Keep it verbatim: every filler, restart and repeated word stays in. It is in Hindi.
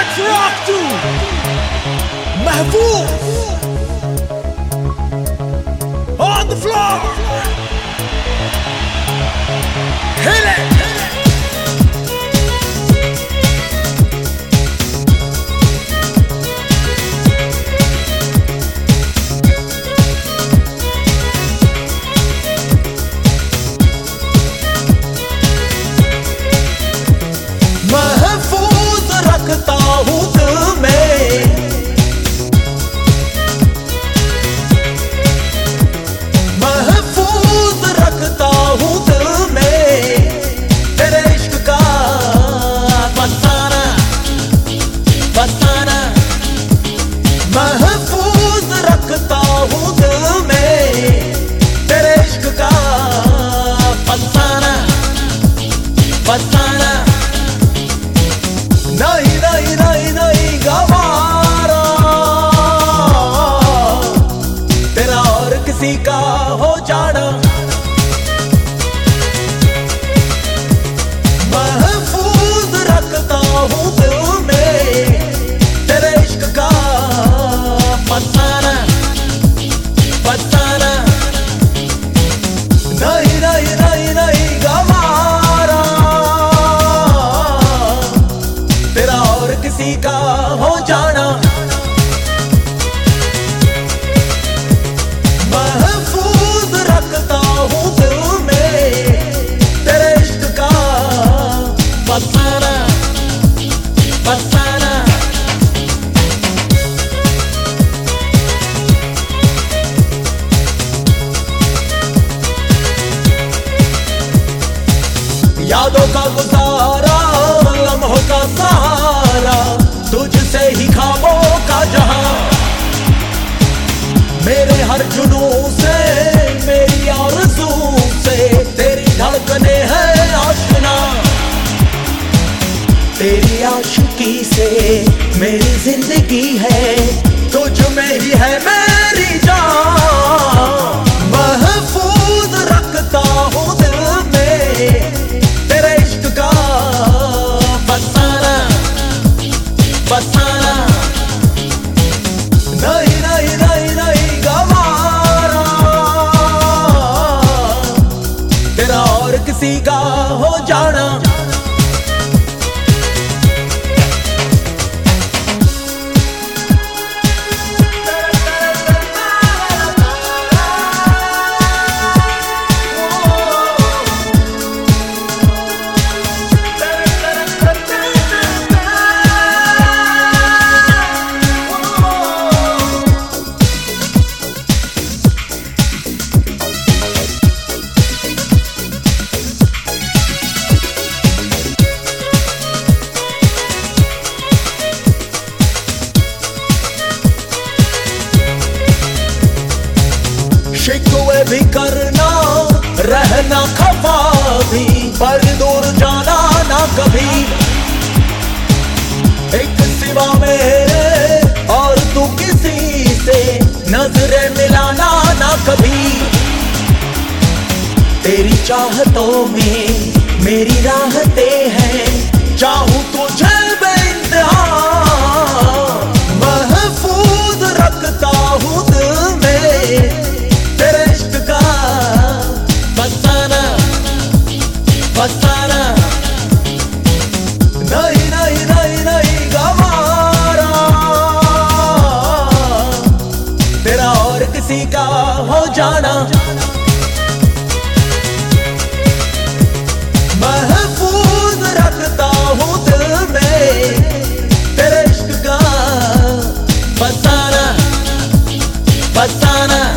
Let's rock to Mahfouz on the floor. Hit it. महफूज रखता हूँ दिल में, महफूज रखता हूँ दिल में तेरे इश्क का फसाना फसाना। महफूज रखता हूँ दिल में तेरे इश्क का फसाना फसाना। नहीं नहीं नहीं नहीं गवारा तेरा और किसी का हो जाना। महफूज रखता हूँ दिल में तेरे इश्क का फसाना फसाना। नहीं नहीं नहीं नहीं गवारा तेरा और किसी का हो जाना। महफूज रखता हूँ दिल में तेरे इश्क का फसाना फसाना। यादों का गुजारा लम्हों का सहारा तुझसे ही ख्वाबों का जहां। मेरे हर जुनून से मेरी आरज़ू से तेरी धड़कने हैं आशना। तेरी आशिकी से मेरी जिंदगी है तुझ में ही है मेरी जान। महफूज रखता हूँ दिल में तेरे इश्क का फसाना फसाना। नहीं नहीं नहीं नहीं गवारा तेरा और किसी का हो जाना। शिकवे भी करना रहना खफा भी पर दूर जाना ना कभी। एक सिवा मेरे और तू किसी से नजरें मिलाना ना कभी। तेरी चाहतों में मेरी राहतें हैं चाहूं तुझे बेइंतहा। महफूज रखता हूँ दिल में तेरे इश्क का फसाना फसाना। नहीं नहीं नहीं नहीं गवारा तेरा और किसी का हो जाना। महफूज रखता हूँ दिल में तेरे इश्क का फसाना फसाना।